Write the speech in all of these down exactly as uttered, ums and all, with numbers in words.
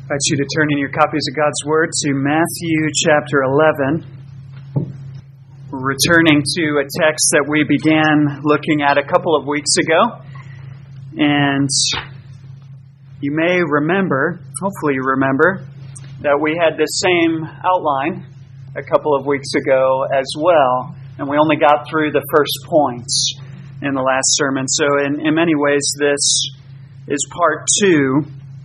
I invite you to turn in your copies of God's Word to Matthew chapter eleven. We're returning to a text that we began looking at a couple of weeks ago. And you may remember, hopefully you remember, that we had this same outline a couple of weeks ago as well. And we only got through the first points in the last sermon. So in, in many ways, this is part two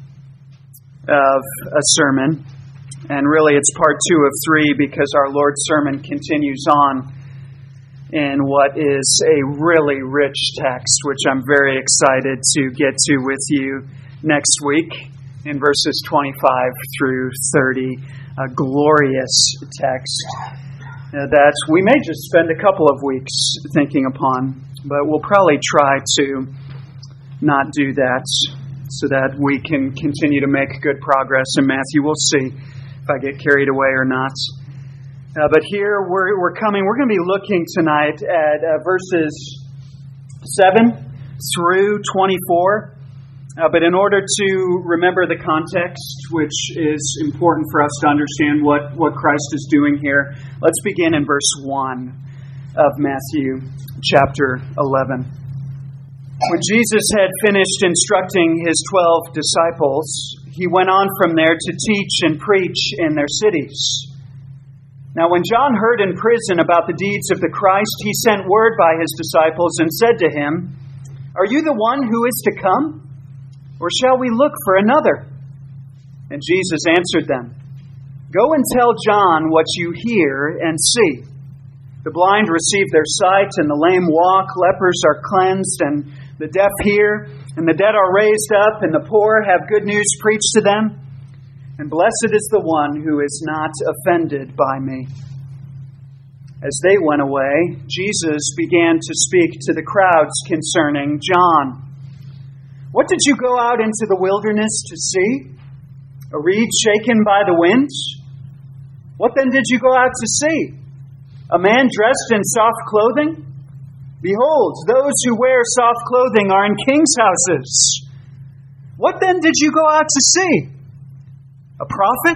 of a sermon, and really it's part two of three because our Lord's sermon continues on in what is a really rich text, which I'm very excited to get to with you next week in verses twenty-five through thirty, a glorious text that we may just spend a couple of weeks thinking upon, but we'll probably try to not do that, so that we can continue to make good progress in Matthew. We'll see if I get carried away or not. Uh, but here we're we're coming. We're going to be looking tonight at uh, verses seven through twenty-four. Uh, but in order to remember the context, which is important for us to understand what, what Christ is doing here, let's begin in verse one of Matthew chapter eleven. When Jesus had finished instructing his twelve disciples, he went on from there to teach and preach in their cities. Now when John heard in prison about the deeds of the Christ, he sent word by his disciples and said to him, "Are you the one who is to come? Or shall we look for another?" And Jesus answered them, "Go and tell John what you hear and see. The blind receive their sight, and the lame walk, lepers are cleansed, and the deaf hear, and the dead are raised up, and the poor have good news preached to them. And blessed is the one who is not offended by me." As they went away, Jesus began to speak to the crowds concerning John. "What did you go out into the wilderness to see? A reed shaken by the winds? What then did you go out to see? A man dressed in soft clothing? Behold, those who wear soft clothing are in kings' houses. What then did you go out to see? A prophet?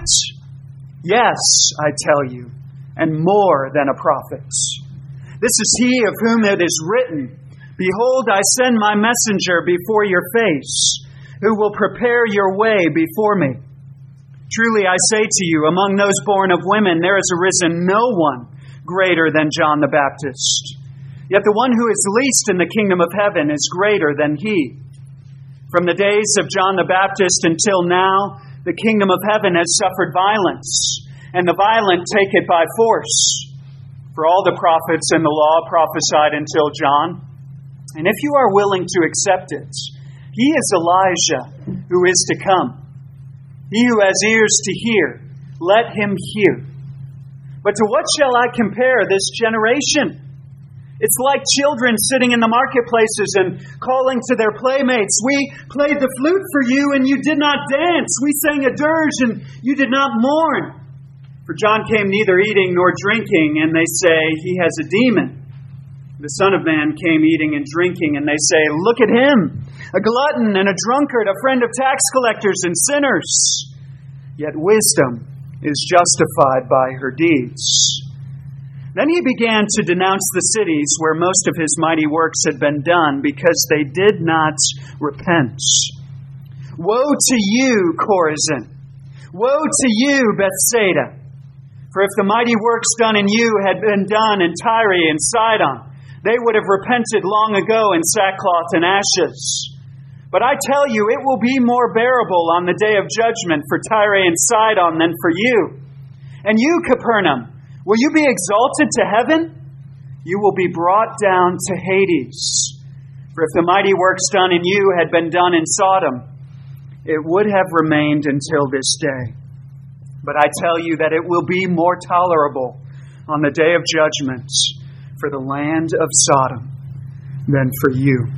Yes, I tell you, and more than a prophet. This is he of whom it is written, 'Behold, I send my messenger before your face, who will prepare your way before me.' Truly I say to you, among those born of women, there has arisen no one greater than John the Baptist. Yet the one who is least in the kingdom of heaven is greater than he. From the days of John the Baptist until now, the kingdom of heaven has suffered violence, and the violent take it by force. For all the prophets and the law prophesied until John. And if you are willing to accept it, he is Elijah who is to come. He who has ears to hear, let him hear. But to what shall I compare this generation? It's like children sitting in the marketplaces and calling to their playmates, 'We played the flute for you and you did not dance. We sang a dirge and you did not mourn.' For John came neither eating nor drinking, and they say, 'He has a demon.' The Son of Man came eating and drinking, and they say, 'Look at him, a glutton and a drunkard, a friend of tax collectors and sinners.' Yet wisdom is justified by her deeds." Then he began to denounce the cities where most of his mighty works had been done, because they did not repent. "Woe to you, Chorazin! Woe to you, Bethsaida! For if the mighty works done in you had been done in Tyre and Sidon, they would have repented long ago in sackcloth and ashes. But I tell you, it will be more bearable on the day of judgment for Tyre and Sidon than for you. And you, Capernaum, will you be exalted to heaven? You will be brought down to Hades. For if the mighty works done in you had been done in Sodom, it would have remained until this day. But I tell you that it will be more tolerable on the day of judgment for the land of Sodom than for you."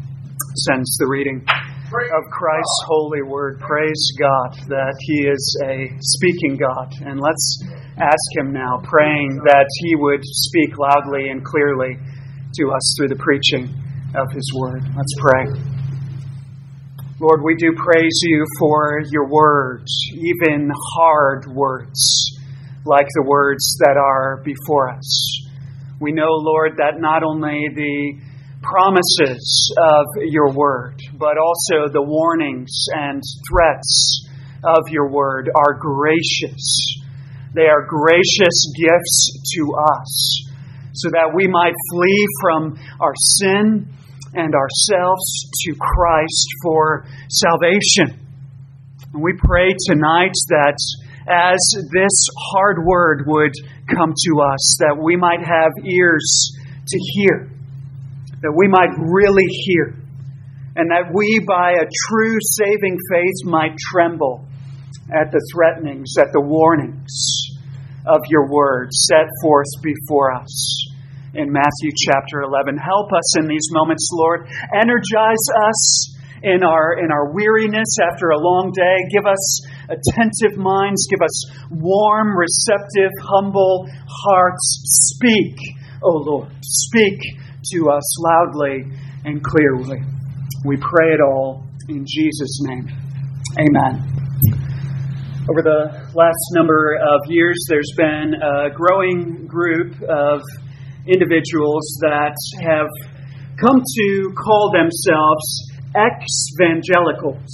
Sends the reading of Christ's holy word. Praise God that He is a speaking God. And let's ask Him now, praying that He would speak loudly and clearly to us through the preaching of His word. Let's pray. Lord, we do praise you for your words, even hard words, like the words that are before us. We know, Lord, that not only the promises of your word, but also the warnings and threats of your word are gracious. They are gracious gifts to us, so that we might flee from our sin and ourselves to Christ for salvation. And we pray tonight that as this hard word would come to us, that we might have ears to hear, that we might really hear, and that we, by a true saving faith, might tremble at the threatenings, at the warnings of your word set forth before us in Matthew chapter eleven. Help us in these moments, Lord. Energize us in our in our weariness after a long day. Give us attentive minds. Give us warm, receptive, humble hearts. Speak, O Lord. Speak to us loudly and clearly. We pray it all in Jesus' name. Amen. Over the last number of years, there's been a growing group of individuals that have come to call themselves ex-evangelicals.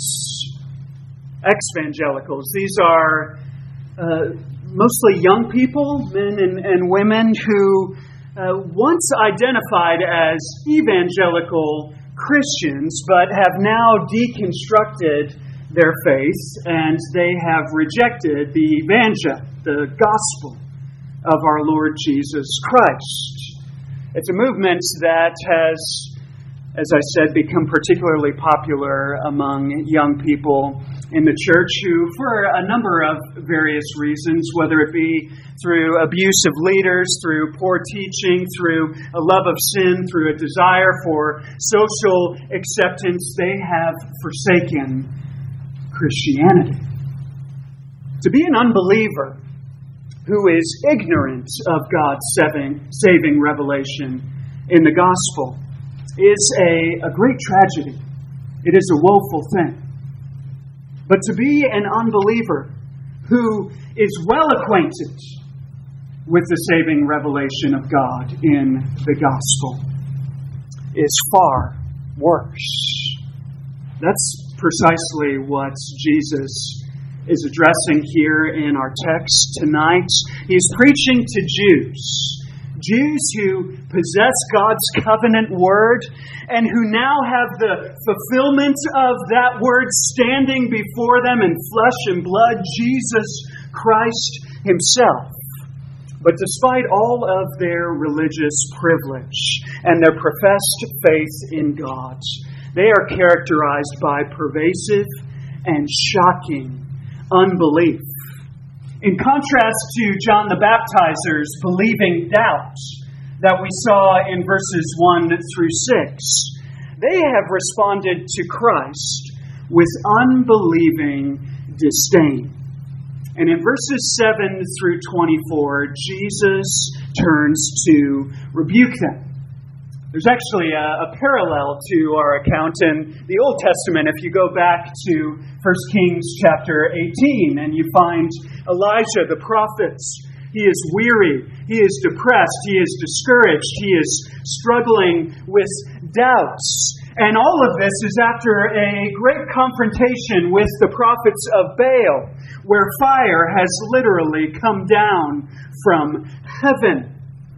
Ex-evangelicals. These are uh, mostly young people, men and, and women, who uh, once identified as evangelical Christians, but have now deconstructed their faith, and they have rejected the evangel, the gospel of our Lord Jesus Christ. It's a movement that has, as I said, become particularly popular among young people in the church who, for a number of various reasons, whether it be through abuse of leaders, through poor teaching, through a love of sin, through a desire for social acceptance, they have forsaken Christianity. To be an unbeliever who is ignorant of God's saving, saving revelation in the gospel is a, a great tragedy. It is a woeful thing. But to be an unbeliever who is well acquainted with the saving revelation of God in the gospel is far worse. That's precisely what Jesus is addressing here in our text tonight. He's preaching to Jews. Jews who possess God's covenant word and who now have the fulfillment of that word standing before them in flesh and blood, Jesus Christ himself. But despite all of their religious privilege and their professed faith in God, they are characterized by pervasive and shocking unbelief. In contrast to John the Baptizer's believing doubt that we saw in verses one through six, they have responded to Christ with unbelieving disdain. And in verses seven through twenty-four, Jesus turns to rebuke them. There's actually a, a parallel to our account in the Old Testament if you go back to First Kings chapter eighteen and you find Elijah the prophet. He is weary, he is depressed, he is discouraged, he is struggling with doubts. And all of this is after a great confrontation with the prophets of Baal, where fire has literally come down from heaven.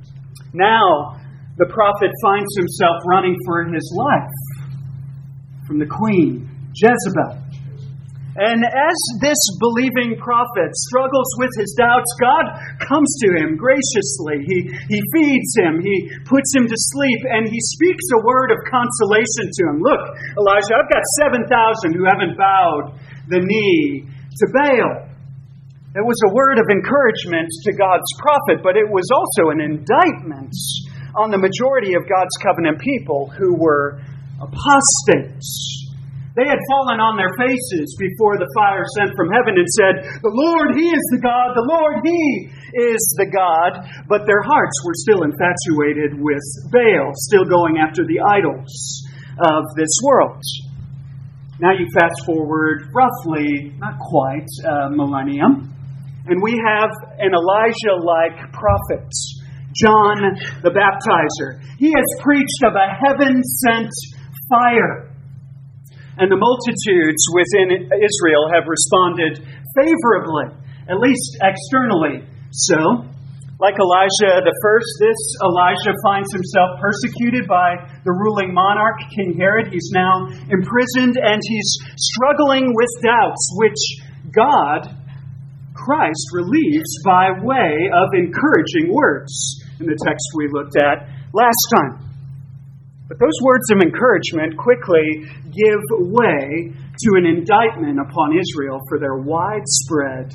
Now, the prophet finds himself running for his life from the queen, Jezebel. And as this believing prophet struggles with his doubts, God comes to him graciously. He, he feeds him. He puts him to sleep. And he speaks a word of consolation to him. Look, Elijah, I've got seven thousand who haven't bowed the knee to Baal. It was a word of encouragement to God's prophet, but it was also an indictment on the majority of God's covenant people who were apostates. They had fallen on their faces before the fire sent from heaven and said, "The Lord, He is the God. The Lord, He is the God." But their hearts were still infatuated with Baal, still going after the idols of this world. Now you fast forward roughly, not quite, a millennium, and we have an Elijah-like prophet, John the Baptizer. He has preached of a heaven-sent fire. And the multitudes within Israel have responded favorably, at least externally. So, like Elijah the first, this Elijah finds himself persecuted by the ruling monarch, King Herod. He's now imprisoned and he's struggling with doubts, which God, Christ, relieves by way of encouraging words in the text we looked at last time. But those words of encouragement quickly give way to an indictment upon Israel for their widespread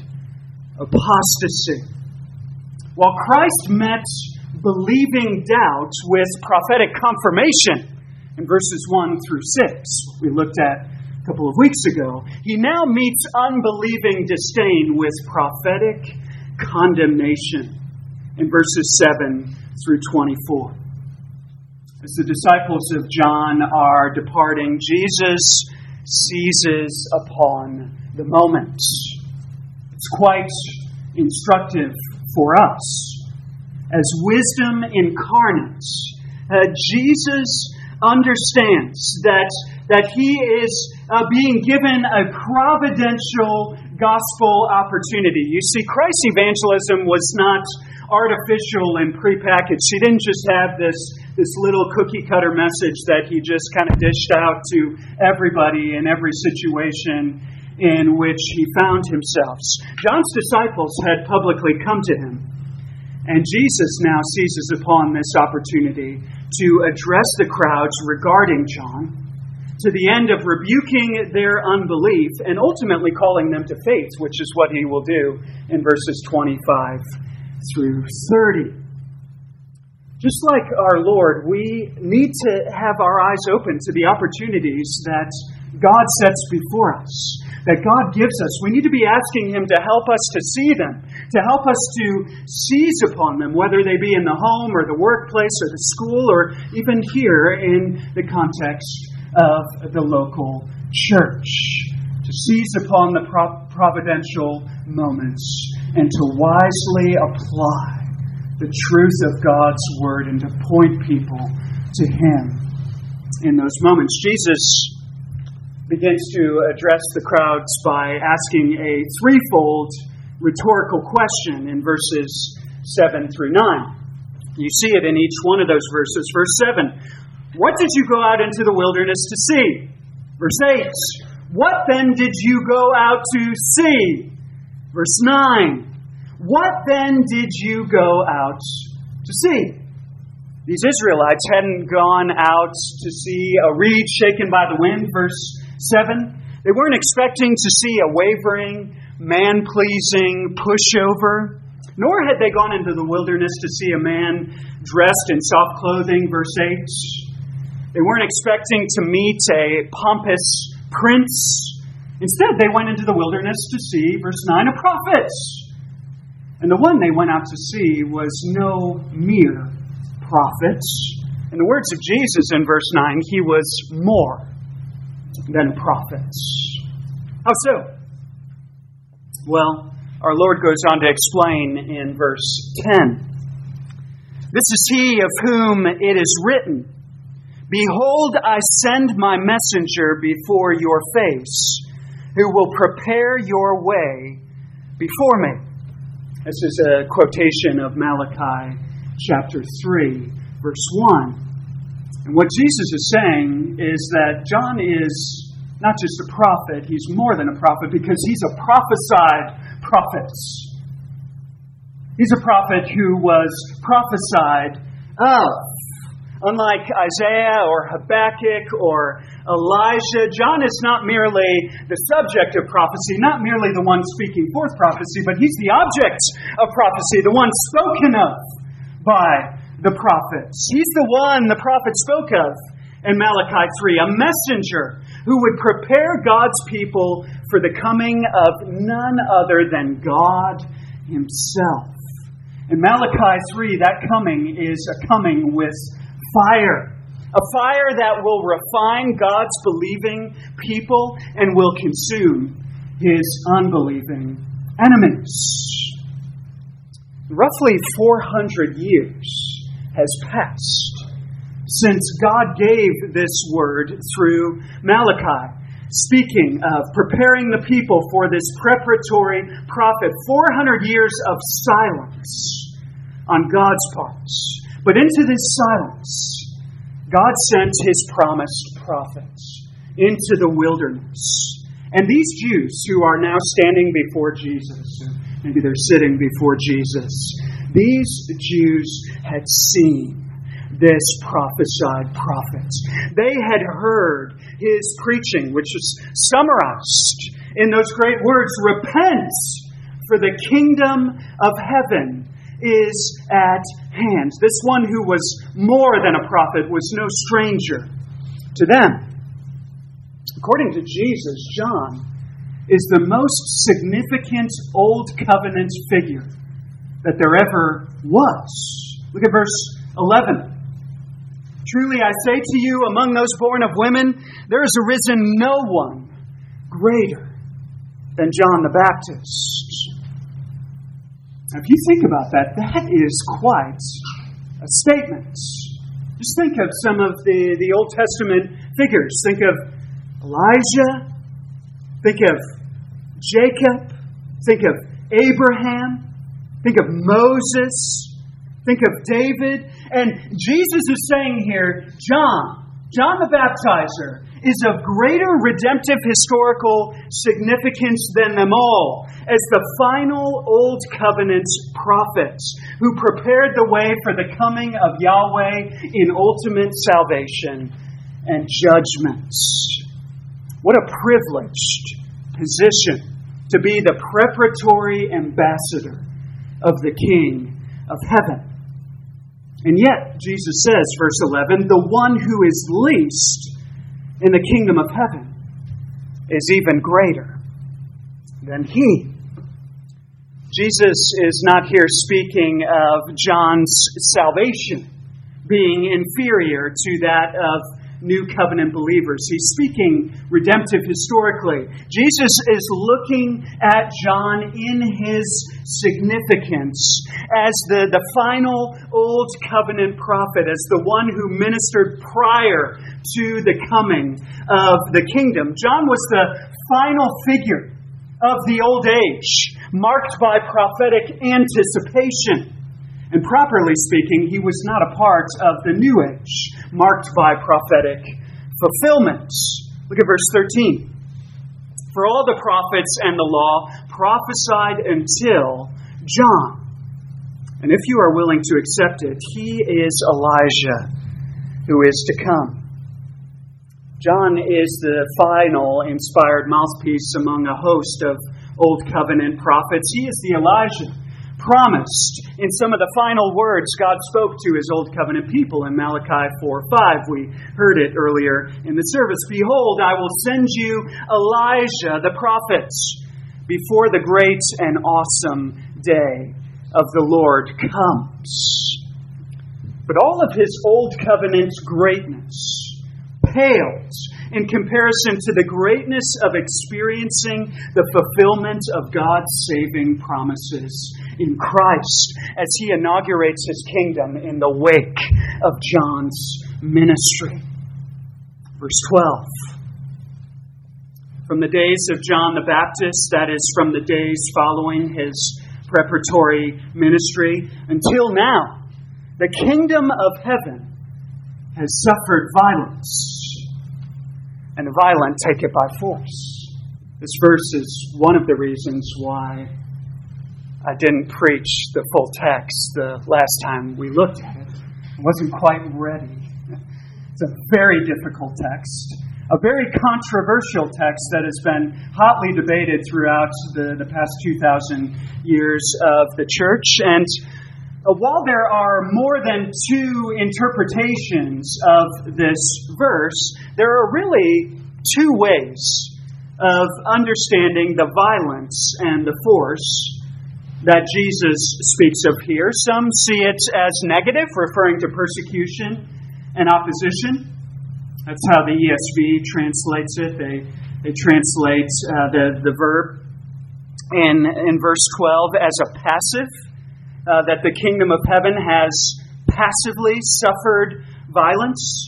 apostasy. While Christ met believing doubt with prophetic confirmation in verses one through six, we looked at a couple of weeks ago, he now meets unbelieving disdain with prophetic condemnation in verses seven through twenty-four. As the disciples of John are departing, Jesus seizes upon the moment. It's quite instructive for us. As wisdom incarnate, uh, Jesus understands that, that he is uh, being given a providential gospel opportunity. You see, Christ's evangelism was not artificial and prepackaged. He didn't just have this, this little cookie-cutter message that he just kind of dished out to everybody in every situation in which he found himself. John's disciples had publicly come to him, and Jesus now seizes upon this opportunity to address the crowds regarding John, to the end of rebuking their unbelief and ultimately calling them to faith, which is what he will do in verses twenty-five through thirty. Just like our Lord, we need to have our eyes open to the opportunities that God sets before us, that God gives us. We need to be asking him to help us to see them, to help us to seize upon them, whether they be in the home or the workplace or the school or even here in the context of the local church. To seize upon the providential moments and to wisely apply the truth of God's Word and to point people to him in those moments. Jesus begins to address the crowds by asking a threefold rhetorical question in verses seven through nine. You see it in each one of those verses. Verse seven, what did you go out into the wilderness to see? Verse eight, what then did you go out to see? Verse nine, what then did you go out to see? These Israelites hadn't gone out to see a reed shaken by the wind, verse seven. They weren't expecting to see a wavering, man-pleasing pushover, nor had they gone into the wilderness to see a man dressed in soft clothing, verse eight. They weren't expecting to meet a pompous prince. Instead, they went into the wilderness to see, verse nine, a prophet. And the one they went out to see was no mere prophet. In the words of Jesus in verse nine, he was more than a prophet. How so? Well, our Lord goes on to explain in verse ten. This is he of whom it is written, behold, I send my messenger before your face, who will prepare your way before me. This is a quotation of Malachi chapter three, verse one. And what Jesus is saying is that John is not just a prophet, he's more than a prophet because he's a prophesied prophet. He's a prophet who was prophesied of. Unlike Isaiah or Habakkuk or Elijah, John is not merely the subject of prophecy, not merely the one speaking forth prophecy, but he's the object of prophecy, the one spoken of by the prophets. He's the one the prophet spoke of in Malachi three, a messenger who would prepare God's people for the coming of none other than God himself. In Malachi three, that coming is a coming with fire. A fire that will refine God's believing people and will consume His unbelieving enemies. Roughly four hundred years has passed since God gave this word through Malachi, speaking of preparing the people for this preparatory prophet. four hundred years of silence on God's part. But into this silence, God sent His promised prophets into the wilderness. And these Jews who are now standing before Jesus, maybe they're sitting before Jesus, these Jews had seen this prophesied prophet. They had heard His preaching, which is summarized in those great words, "Repent, for the kingdom of heaven is at hand." This one who was more than a prophet was no stranger to them. According to Jesus, John is the most significant Old Covenant figure that there ever was. Look at verse eleven. "Truly I say to you, among those born of women, there has arisen no one greater than John the Baptist." Now, if you think about that, that is quite a statement. Just think of some of the, the Old Testament figures. Think of Elijah. Think of Jacob. Think of Abraham. Think of Moses. Think of David. And Jesus is saying here, John, John the Baptizer, is of greater redemptive historical significance than them all, as the final Old Covenant prophet who prepared the way for the coming of Yahweh in ultimate salvation and judgments. What a privileged position to be the preparatory ambassador of the King of Heaven. And yet, Jesus says, verse eleven, the one who is least in the kingdom of heaven is even greater than he. Jesus is not here speaking of John's salvation being inferior to that of New Covenant believers. He's speaking redemptive historically. Jesus is looking at John in his significance as the, the final Old Covenant prophet, as the one who ministered prior to the coming of the kingdom. John was the final figure of the old age, marked by prophetic anticipation. And properly speaking, he was not a part of the new age, marked by prophetic fulfillment. Look at verse thirteen. For all the prophets and the law prophesied until John. And if you are willing to accept it, he is Elijah who is to come. John is the final inspired mouthpiece among a host of Old Covenant prophets. He is the Elijah promised in some of the final words God spoke to His Old Covenant people in Malachi four five. We heard it earlier in the service. Behold, I will send you Elijah the prophet before the great and awesome day of the Lord comes. But all of His Old Covenant greatness pales in comparison to the greatness of experiencing the fulfillment of God's saving promises in Christ as He inaugurates His kingdom in the wake of John's ministry. Verse twelve. From the days of John the Baptist, that is, from the days following his preparatory ministry, until now, the kingdom of heaven has suffered violence, and the violent take it by force. This verse is one of the reasons why I didn't preach the full text the last time we looked at it. I wasn't quite ready. It's a very difficult text, a very controversial text that has been hotly debated throughout the, the past two thousand years of the church. And uh, while there are more than two interpretations of this verse, there are really two ways of understanding the violence and the force that Jesus speaks of here. Some see it as negative, referring to persecution and opposition. That's how the E S V translates it. They they translate uh, the, the verb in, in verse twelve as a passive, uh, that the kingdom of heaven has passively suffered violence.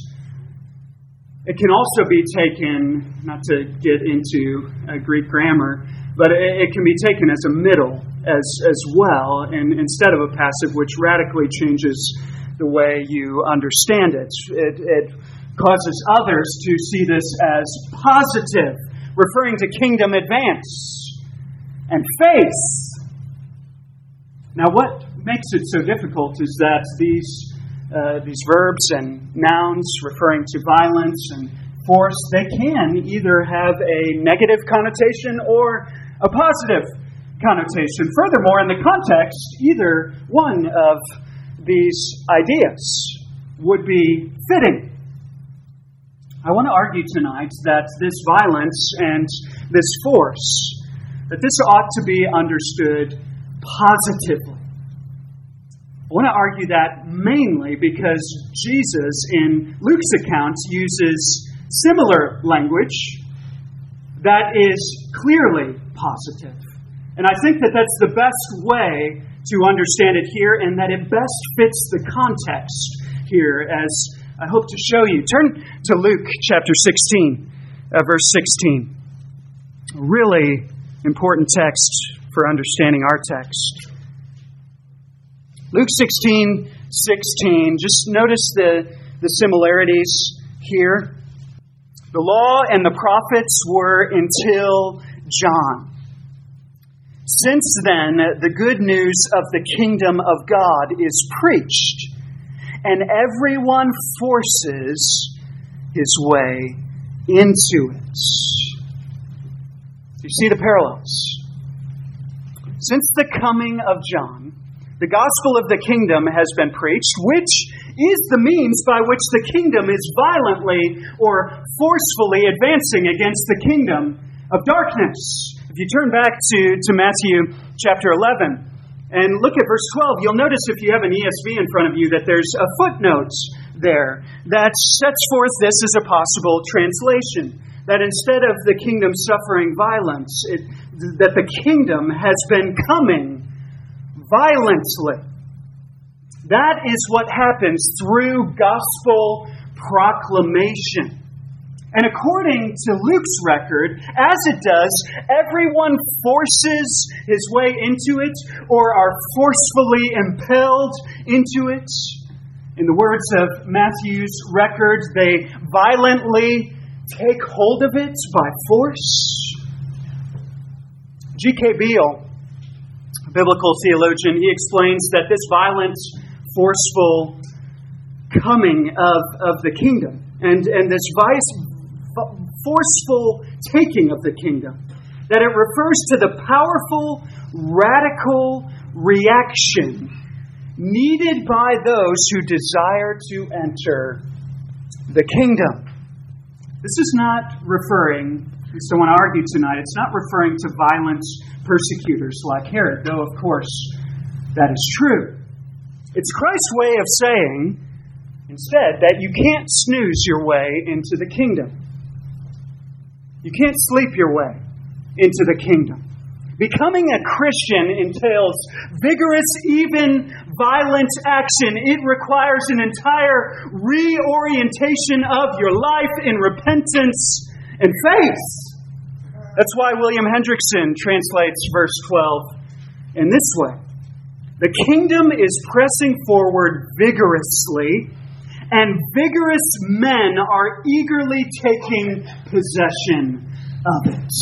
It can also be taken, not to get into uh, Greek grammar, but it, it can be taken as a middle as as well, and instead of a passive, which radically changes the way you understand it. It, it causes others to see this as positive, referring to kingdom advance and faith. Now, what makes it so difficult is that these Uh, these verbs and nouns referring to violence and force, they can either have a negative connotation or a positive connotation. Furthermore, in the context, either one of these ideas would be fitting. I want to argue tonight that this violence and this force, that this ought to be understood positively. I want to argue that mainly because Jesus, in Luke's account, uses similar language that is clearly positive. And I think that that's the best way to understand it here, and that it best fits the context here, as I hope to show you. Turn to Luke chapter sixteen, uh, verse sixteen. A really important text for understanding our text. Luke sixteen, sixteen. Just notice the, the similarities here. The law and the prophets were until John. Since then, the good news of the kingdom of God is preached, and everyone forces his way into it. You see the parallels. Since the coming of John, the gospel of the kingdom has been preached, which is the means by which the kingdom is violently or forcefully advancing against the kingdom of darkness. If you turn back to, to Matthew chapter eleven and look at verse twelve, you'll notice, if you have an E S V in front of you, that there's a footnote there that sets forth this as a possible translation. That instead of the kingdom suffering violence, it, that the kingdom has been coming violently. That is what happens through gospel proclamation. And according to Luke's record, as it does, everyone forces his way into it or are forcefully impelled into it. In the words of Matthew's record, they violently take hold of it by force. G K Beale, biblical theologian, he explains that this violent, forceful coming of, of the kingdom and, and this vice, forceful taking of the kingdom, that it refers to the powerful, radical reaction needed by those who desire to enter the kingdom. This is not referring, I still want to argue tonight, it's not referring to violent persecutors like Herod, though of course that is true. It's Christ's way of saying, instead, that you can't snooze your way into the kingdom. You can't sleep your way into the kingdom. Becoming a Christian entails vigorous, even violent action. It requires an entire reorientation of your life in repentance and faith. That's why William Hendrickson translates verse twelve in this way. The kingdom is pressing forward vigorously, and vigorous men are eagerly taking possession of it.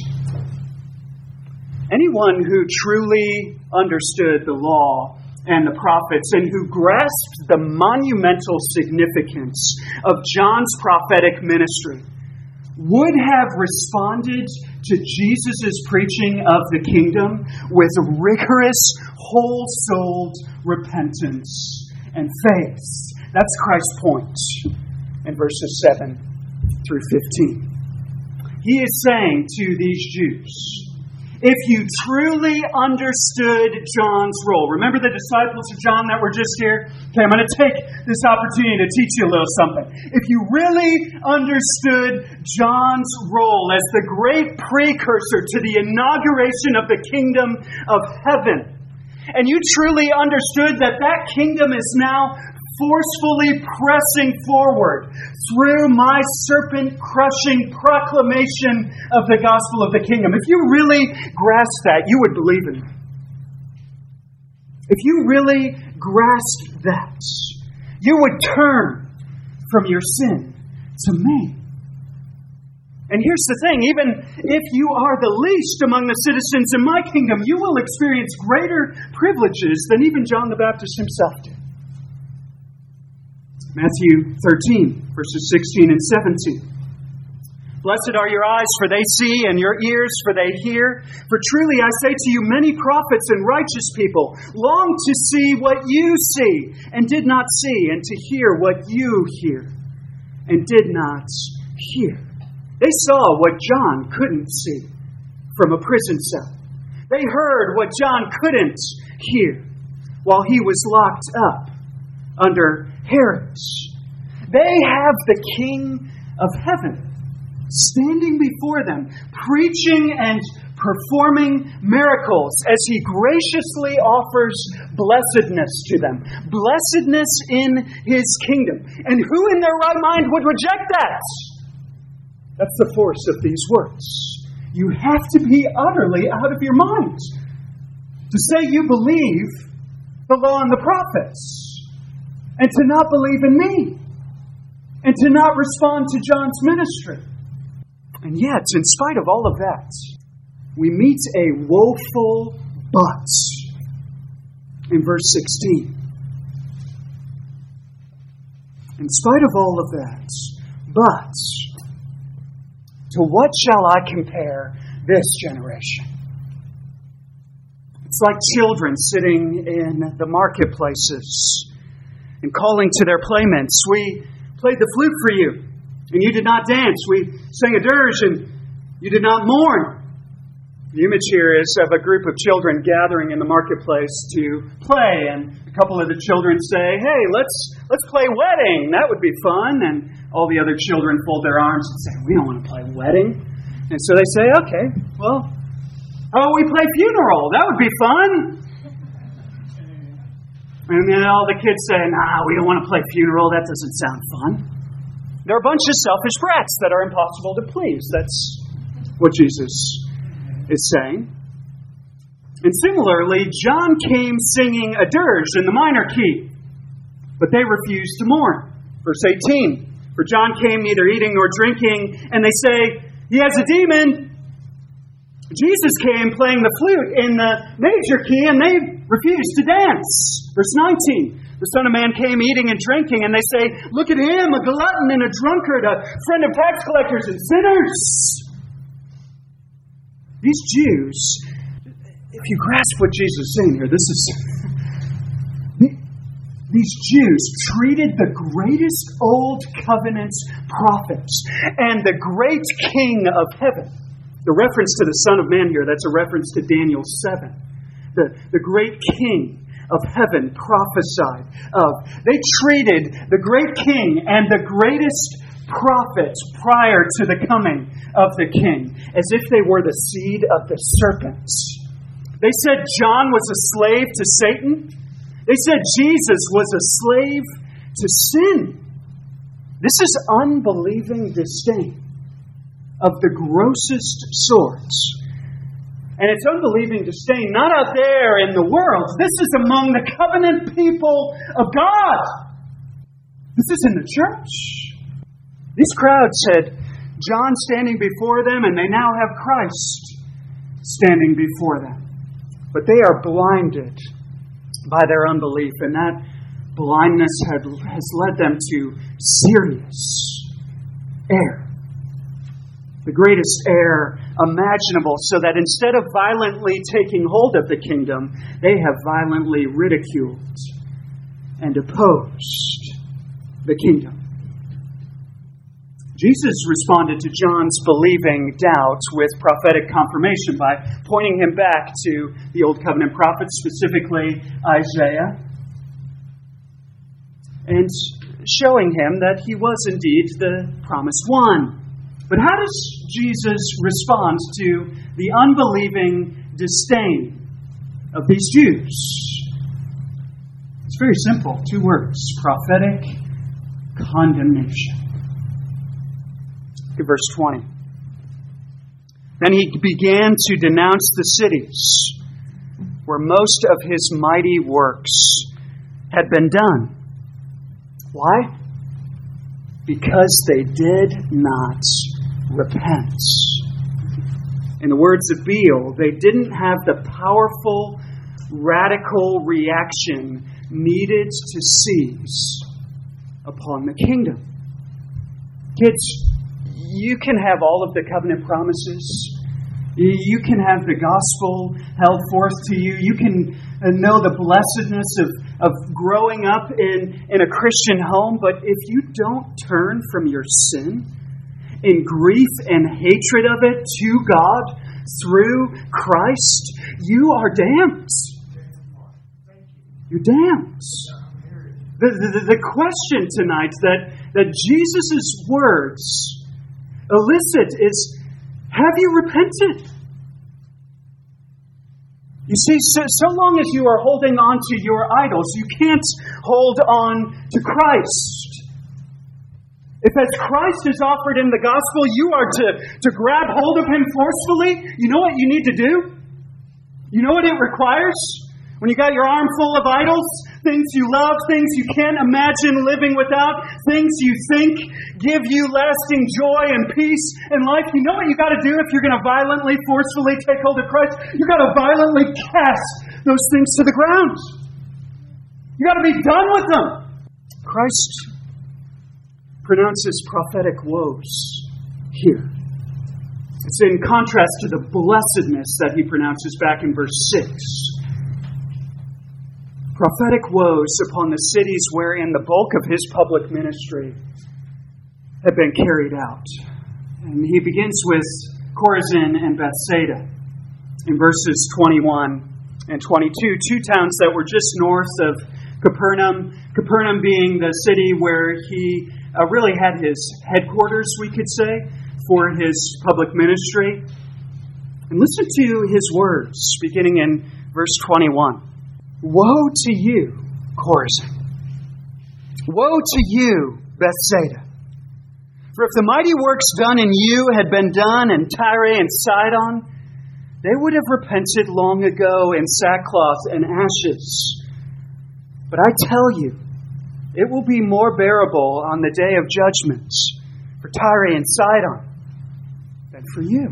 Anyone who truly understood the law and the prophets and who grasped the monumental significance of John's prophetic ministry would have responded to Jesus' preaching of the kingdom with rigorous, whole-souled repentance and faith. That's Christ's point in verses seven through fifteen. He is saying to these Jews, if you truly understood John's role. Remember the disciples of John that were just here? Okay, I'm going to take this opportunity to teach you a little something. If you really understood John's role as the great precursor to the inauguration of the kingdom of heaven, and you truly understood that that kingdom is now forcefully pressing forward through my serpent-crushing proclamation of the gospel of the kingdom. If you really grasped that, you would believe in me. If you really grasped that, you would turn from your sin to me. And here's the thing, even if you are the least among the citizens in my kingdom, you will experience greater privileges than even John the Baptist himself did. Matthew thirteen, verses sixteen and seventeen. Blessed are your eyes, for they see, and your ears, for they hear. For truly I say to you, many prophets and righteous people longed to see what you see, and did not see, and to hear what you hear, and did not hear. They saw what John couldn't see from a prison cell. They heard what John couldn't hear while he was locked up under Herod. They have the King of Heaven standing before them, preaching and performing miracles as he graciously offers blessedness to them. Blessedness in his kingdom. And who in their right mind would reject that? That's the force of these words. You have to be utterly out of your mind to say you believe the law and the prophets, and to not believe in me, and to not respond to John's ministry. And yet, in spite of all of that, we meet a woeful but in verse sixteen. In spite of all of that, but to what shall I compare this generation? It's like children sitting in the marketplaces and calling to their playmates. We played the flute for you, and you did not dance. We sang a dirge, and you did not mourn. The image here is of a group of children gathering in the marketplace to play, and a couple of the children say, "Hey, let's let's play wedding. That would be fun." And all the other children fold their arms and say, "We don't want to play wedding." And so they say, "Okay, well, how about we play funeral? That would be fun." And then all the kids say, "Nah, we don't want to play funeral. That doesn't sound fun." They're a bunch of selfish brats that are impossible to please. That's what Jesus is saying. And similarly, John came singing a dirge in the minor key, but they refused to mourn. Verse eighteen, for John came neither eating nor drinking, and they say, "He has a demon." Jesus came playing the flute in the major key, and they refused to dance. Verse nineteen, the Son of Man came eating and drinking, and they say, "Look at him, a glutton and a drunkard, a friend of tax collectors and sinners." These Jews, if you grasp what Jesus is saying here, this is... These Jews treated the greatest Old Covenant prophets and the great King of heaven. The reference to the Son of Man here, that's a reference to Daniel seven. The, the great King of heaven prophesied of. They treated the great King and the greatest prophets prior to the coming of the King as if they were the seed of the serpents. They said John was a slave to Satan. They said Jesus was a slave to sin. This is unbelieving disdain of the grossest sorts. And it's unbelieving disdain not out there in the world. This is among the covenant people of God. This is in the church. These crowds had John standing before them, and they now have Christ standing before them. But they are blinded by their unbelief, and that blindness had, has led them to serious error. The greatest error imaginable, so that instead of violently taking hold of the kingdom, they have violently ridiculed and opposed the kingdom. Jesus responded to John's believing doubt with prophetic confirmation by pointing him back to the Old Covenant prophets, specifically Isaiah, and showing him that he was indeed the promised one. But how does Jesus respond to the unbelieving disdain of these Jews? It's very simple. Two words. Prophetic condemnation. Look at verse twenty. Then he began to denounce the cities where most of his mighty works had been done. Why? Because they did not repent. In the words of Beale, they didn't have the powerful, radical reaction needed to seize upon the kingdom. Kids, you can have all of the covenant promises. You can have the gospel held forth to you. You can know the blessedness of, of growing up in, in a Christian home. But if you don't turn from your sin in grief and hatred of it to God through Christ, you are damned. You're damned. The, the, the question tonight that, that Jesus' words elicit is, have you repented? You see, so, so long as you are holding on to your idols, you can't hold on to Christ. If as Christ is offered in the gospel, you are to, to grab hold of Him forcefully, you know what you need to do? You know what it requires? When you got your arm full of idols, things you love, things you can't imagine living without, things you think give you lasting joy and peace in life, you know what you got to do if you're going to violently, forcefully take hold of Christ? You got to violently cast those things to the ground. You got to be done with them. Christ pronounces prophetic woes here. It's in contrast to the blessedness that He pronounces back in verse six. Prophetic woes upon the cities wherein the bulk of His public ministry had been carried out. And He begins with Chorazin and Bethsaida in verses twenty-one and twenty-two, two towns that were just north of Capernaum, Capernaum being the city where He uh, really had His headquarters, we could say, for His public ministry. And listen to His words, beginning in verse twenty-one. Woe to you, Chorazin! Woe to you, Bethsaida! For if the mighty works done in you had been done in Tyre and Sidon, they would have repented long ago in sackcloth and ashes. But I tell you, it will be more bearable on the day of judgment for Tyre and Sidon than for you.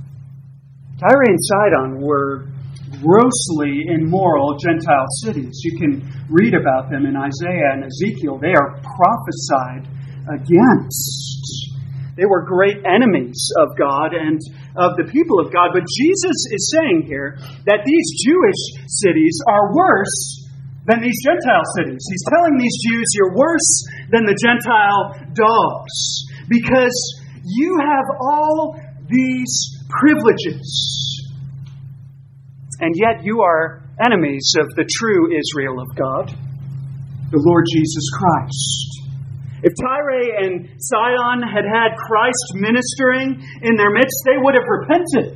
Tyre and Sidon were grossly immoral Gentile cities. You can read about them in Isaiah and Ezekiel. They are prophesied against. They were great enemies of God and of the people of God. But Jesus is saying here that these Jewish cities are worse than these Gentile cities. He's telling these Jews, you're worse than the Gentile dogs because you have all these privileges. And yet you are enemies of the true Israel of God, the Lord Jesus Christ. If Tyre and Sidon had had Christ ministering in their midst, they would have repented.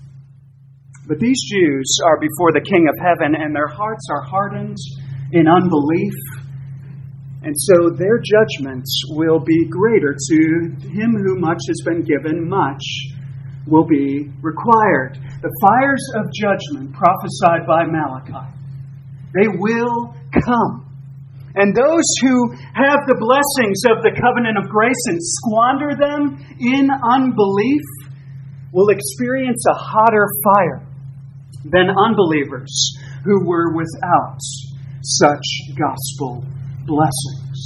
But these Jews are before the King of Heaven, and their hearts are hardened in unbelief. And so their judgments will be greater. To him who much has been given, much will be required. The fires of judgment prophesied by Malachi, they will come. And those who have the blessings of the covenant of grace and squander them in unbelief will experience a hotter fire than unbelievers who were without such gospel blessings.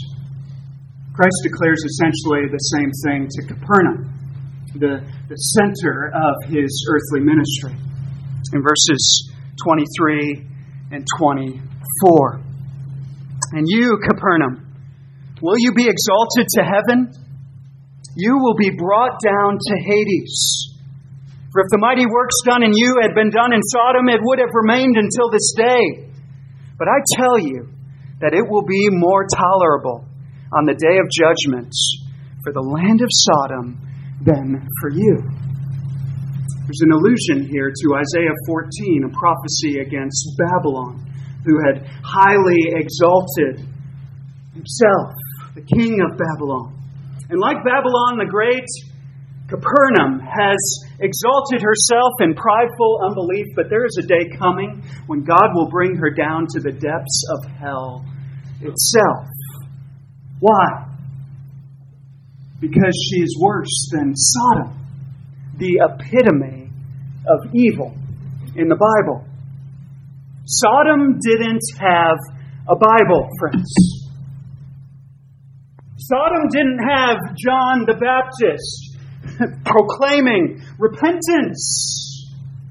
Christ declares essentially the same thing to Capernaum, the, the center of His earthly ministry, in verses twenty-three and twenty-four. And you, Capernaum, will you be exalted to heaven? you will be brought down to Hades. For if the mighty works done in you had been done in Sodom, it would have remained until this day. But I tell you that it will be more tolerable on the day of judgment for the land of Sodom than for you. There's an allusion here to Isaiah fourteen, a prophecy against Babylon, who had highly exalted himself, the king of Babylon. And like Babylon the Great, Capernaum has exalted herself in prideful unbelief, but there is a day coming when God will bring her down to the depths of hell itself. Why? Because she is worse than Sodom, the epitome of evil in the Bible. Sodom didn't have a Bible, friends. Sodom didn't have John the Baptist proclaiming repentance.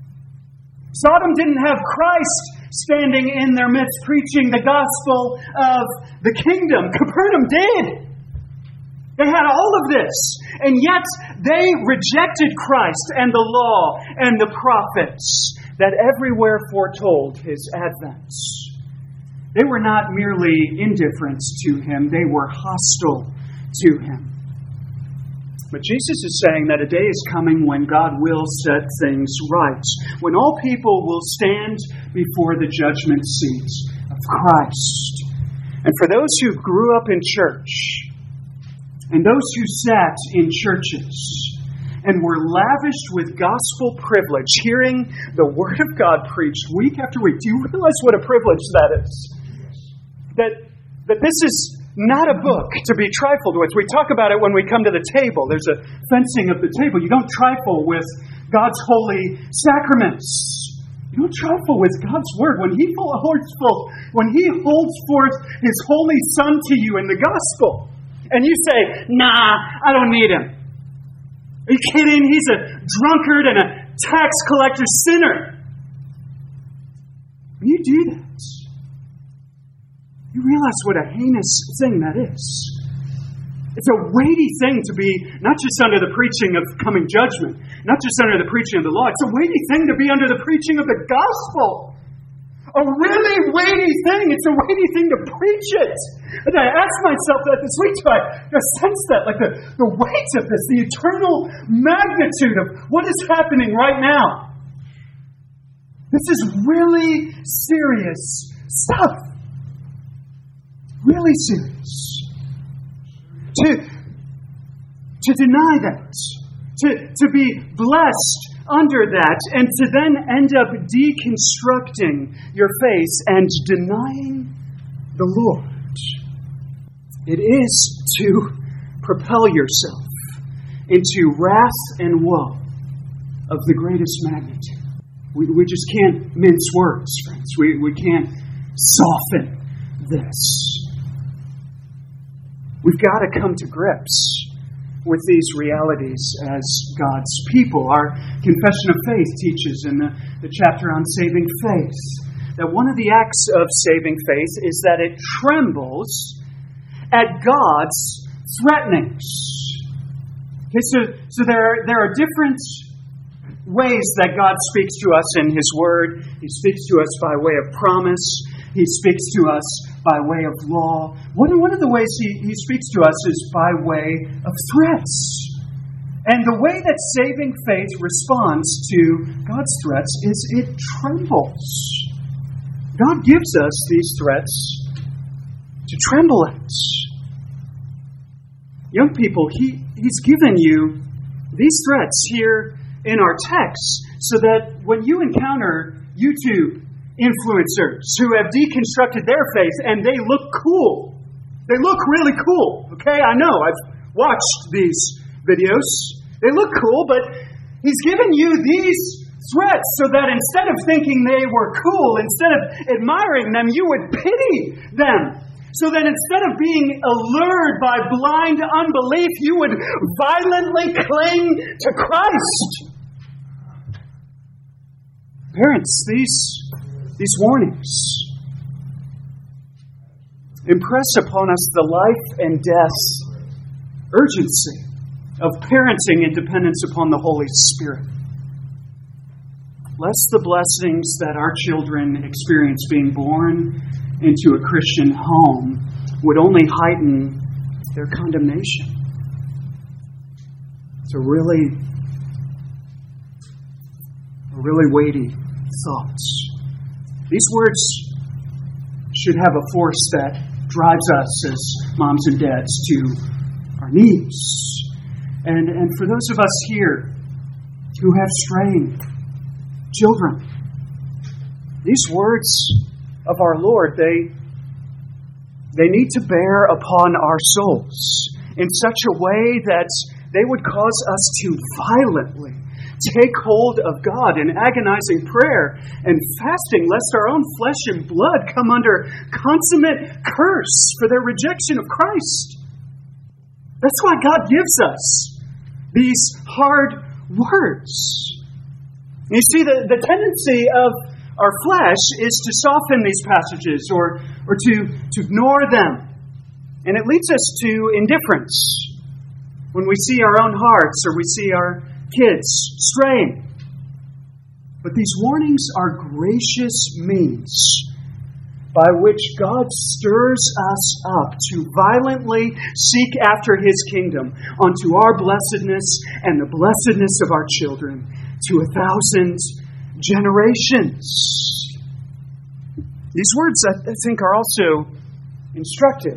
Sodom didn't have Christ standing in their midst preaching the gospel of the kingdom. Capernaum did. They had all of this, and yet they rejected Christ and the law and the prophets that everywhere foretold His advent. They were not merely indifferent to Him, they were hostile to Him. But Jesus is saying that a day is coming when God will set things right, when all people will stand before the judgment seat of Christ. And for those who grew up in church, and those who sat in churches and were lavished with gospel privilege, hearing the Word of God preached week after week. Do you realize what a privilege that is? That, that this is not a book to be trifled with. We talk about it when we come to the table. There's a fencing of the table. You don't trifle with God's holy sacraments. You don't trifle with God's Word. When He holds forth, when He holds forth His holy Son to you in the gospel, and you say, nah, I don't need Him. Are you kidding? He's a drunkard and a tax collector sinner. When you do that, you realize what a heinous thing that is. It's a weighty thing to be not just under the preaching of coming judgment, not just under the preaching of the law. It's a weighty thing to be under the preaching of the gospel. A really weighty thing. It's a weighty thing to preach it. And I asked myself that this week, so I sense that, like the, the weight of this, the eternal magnitude of what is happening right now. This is really serious stuff. Really serious. To, to deny that, to, to be blessed under that, and to then end up deconstructing your faith and denying the Lord. It is to propel yourself into wrath and woe of the greatest magnitude. We, we just can't mince words, friends. We, we can't soften this. We've got to come to grips with these realities as God's people. Our Confession of Faith teaches in the, the chapter on saving faith that one of the acts of saving faith is that it trembles at God's threatenings. Okay, so, so there are, there are different ways that God speaks to us in His Word. He speaks to us by way of promise. He speaks to us by way of law. One, one of the ways he, he speaks to us is by way of threats. And the way that saving faith responds to God's threats is it trembles. God gives us these threats to tremble at. Young people, he, He's given you these threats here in our text so that when you encounter YouTube influencers who have deconstructed their faith and they look cool. They look really cool. Okay, I know. I've watched these videos. They look cool, but He's given you these threats so that instead of thinking they were cool, instead of admiring them, you would pity them. So that instead of being allured by blind unbelief, you would violently cling to Christ. Parents, these These warnings impress upon us the life and death urgency of parenting and dependence upon the Holy Spirit. Lest the blessings that our children experience being born into a Christian home would only heighten their condemnation. It's a really, a really weighty thought. These words should have a force that drives us as moms and dads to our knees. And, and for those of us here who have straying children, these words of our Lord, they, they need to bear upon our souls in such a way that they would cause us to violently take hold of God in agonizing prayer and fasting, lest our own flesh and blood come under consummate curse for their rejection of Christ. That's why God gives us these hard words. You see, the, the tendency of our flesh is to soften these passages or, or to, to ignore them. And it leads us to indifference when we see our own hearts or we see our kids straying. But these warnings are gracious means by which God stirs us up to violently seek after His kingdom unto our blessedness and the blessedness of our children to a thousand generations. These words, I think, are also instructive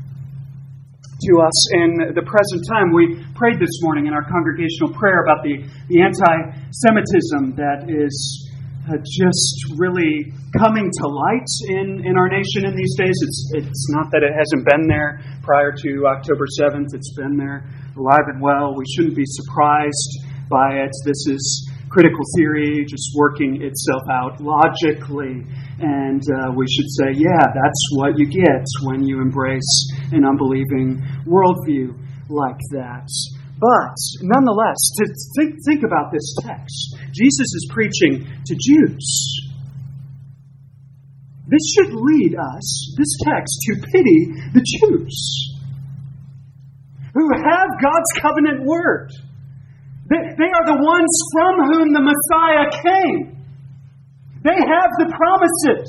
to us in the present time. We prayed this morning in our congregational prayer about the, the anti-Semitism that is uh, just really coming to light in, in our nation in these days. It's, it's not that it hasn't been there prior to October seventh. It's been there alive and well. We shouldn't be surprised by it. This is critical theory just working itself out logically. And uh, we should say, yeah, that's what you get when you embrace an unbelieving worldview like that. But nonetheless, to think, think about this text. Jesus is preaching to Jews. This should lead us, this text, to pity the Jews who have God's covenant word. They, they are the ones from whom the Messiah came. They have the promises.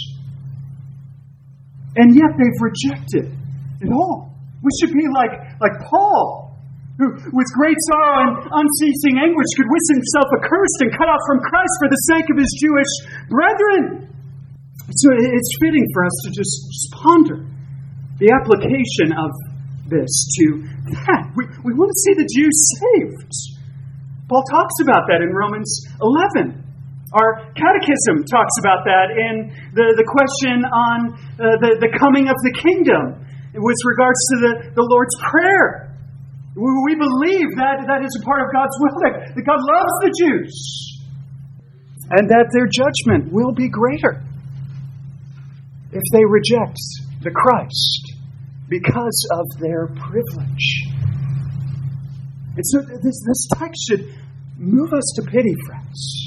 And yet they've rejected it all. We should be like, like Paul, who with great sorrow and unceasing anguish could wish himself accursed and cut off from Christ for the sake of his Jewish brethren. So it's fitting for us to just, just ponder the application of this to that. We, we want to see the Jews saved. Paul talks about that in Romans eleven. Our catechism talks about that in the, the question on uh, the, the coming of the kingdom with regards to the, the Lord's Prayer. We, we believe that that is a part of God's will, that, that God loves the Jews and that their judgment will be greater if they reject the Christ because of their privilege. And so this, this text should move us to pity, friends.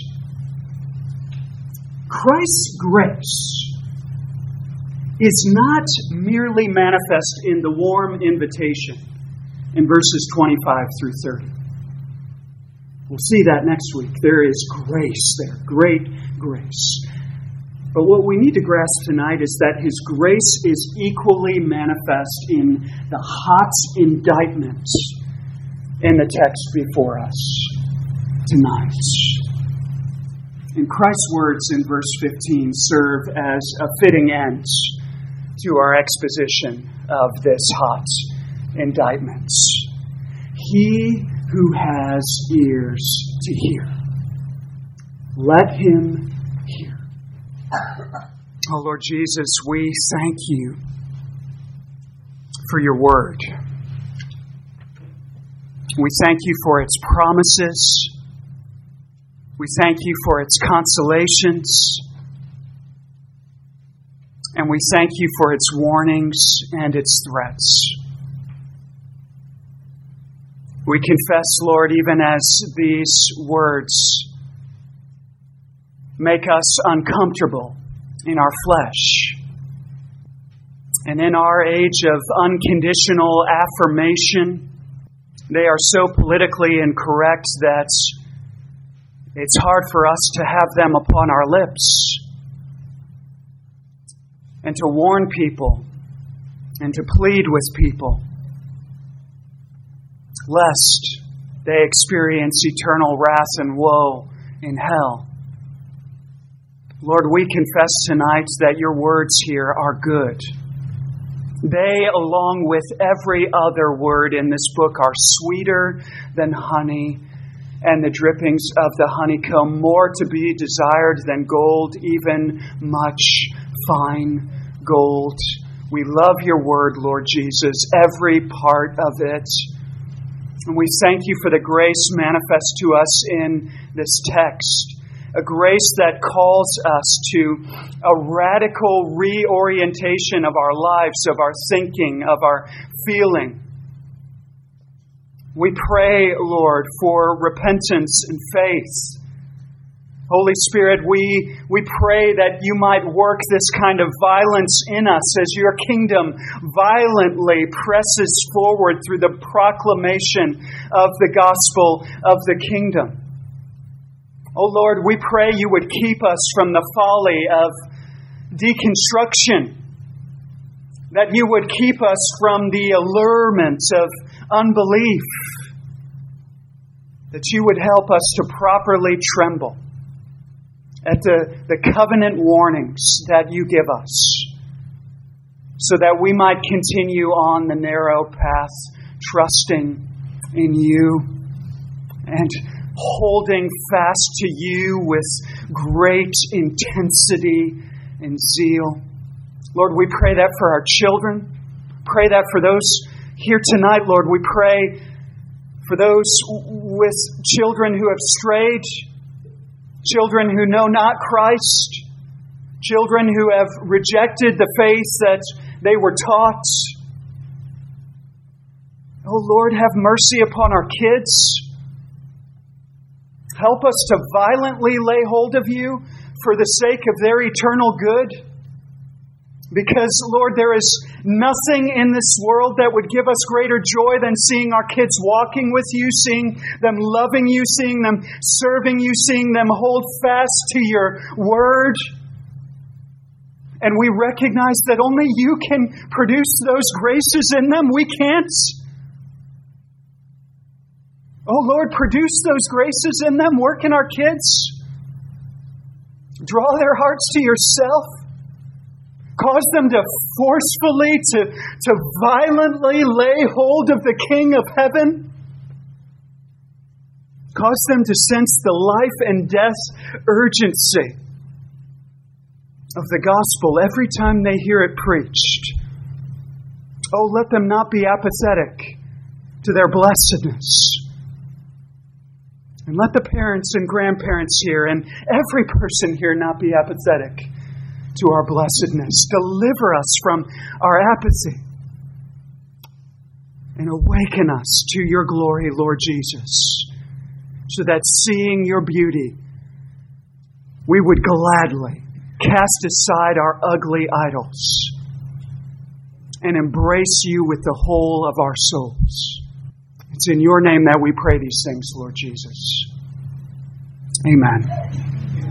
Christ's grace is not merely manifest in the warm invitation in verses twenty-five through thirty. We'll see that next week. There is grace there, great grace. But what we need to grasp tonight is that His grace is equally manifest in the hot indictment in the text before us tonight. And Christ's words in verse fifteen serve as a fitting end to our exposition of this hot indictment. He who has ears to hear, let him hear. Oh Lord Jesus, we thank You for Your word. We thank You for its promises. We thank You for its consolations. And we thank You for its warnings and its threats. We confess, Lord, even as these words make us uncomfortable in our flesh, and in our age of unconditional affirmation, They are so politically incorrect that it's hard for us to have them upon our lips and to warn people and to plead with people, lest they experience eternal wrath and woe in hell. Lord, we confess tonight that your words here are good. They, along with every other word in this book, are sweeter than honey, and the drippings of the honeycomb, more to be desired than gold, even much fine gold. We love your word, Lord Jesus, every part of it. And we thank you for the grace manifest to us in this text. A grace that calls us to a radical reorientation of our lives, of our thinking, of our feeling. We pray, Lord, for repentance and faith. Holy Spirit, we, we pray that you might work this kind of violence in us as your kingdom violently presses forward through the proclamation of the gospel of the kingdom. Oh Lord, we pray you would keep us from the folly of deconstruction, that you would keep us from the allurement of unbelief, that you would help us to properly tremble at the, the covenant warnings that you give us, so that we might continue on the narrow path, trusting in you and holding fast to you with great intensity and zeal. Lord, we pray that for our children. Pray that for those here tonight, Lord. We pray for those with children who have strayed, children who know not Christ, children who have rejected the faith that they were taught. Oh Lord, have mercy upon our kids. Help us to violently lay hold of you for the sake of their eternal good. Because, Lord, there is nothing in this world that would give us greater joy than seeing our kids walking with you, seeing them loving you, seeing them serving you, seeing them hold fast to your word. And we recognize that only you can produce those graces in them. We can't. Oh Lord, produce those graces in them. Work in our kids. Draw their hearts to yourself. Cause them to forcefully, to, to violently lay hold of the King of heaven. Cause them to sense the life and death urgency of the gospel every time they hear it preached. Oh, let them not be apathetic to their blessedness. And let the parents and grandparents here and every person here not be apathetic to our blessedness. Deliver us from our apathy and awaken us to your glory, Lord Jesus, so that seeing your beauty, we would gladly cast aside our ugly idols and embrace you with the whole of our souls. It's in your name that we pray these things, Lord Jesus. Amen.